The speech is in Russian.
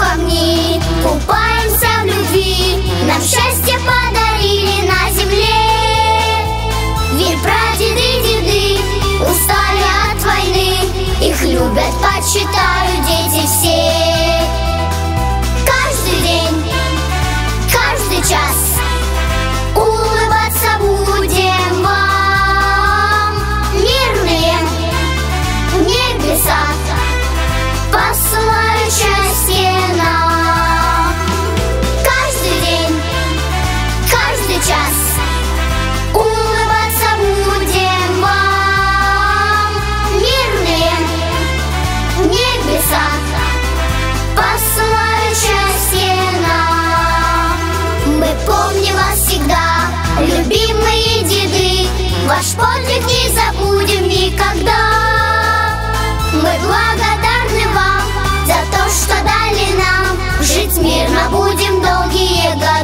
камни, купаемся в любви. Нам счастье подарили на земле. Ведь прадеды, деды устали от войны, их любят, почитают дети все. Каждый день, каждый час улыбаться будем вам. Мирные небеса посылают счастье нам. Каждый день, каждый час улыбаться будем вам. Мирные небеса посылают счастье нам. Мы помним вас всегда, любимые деды, ваш подвиг не забудем никогда. Мы благодарны вам за то, что дали нам жить мирно будем долгие года.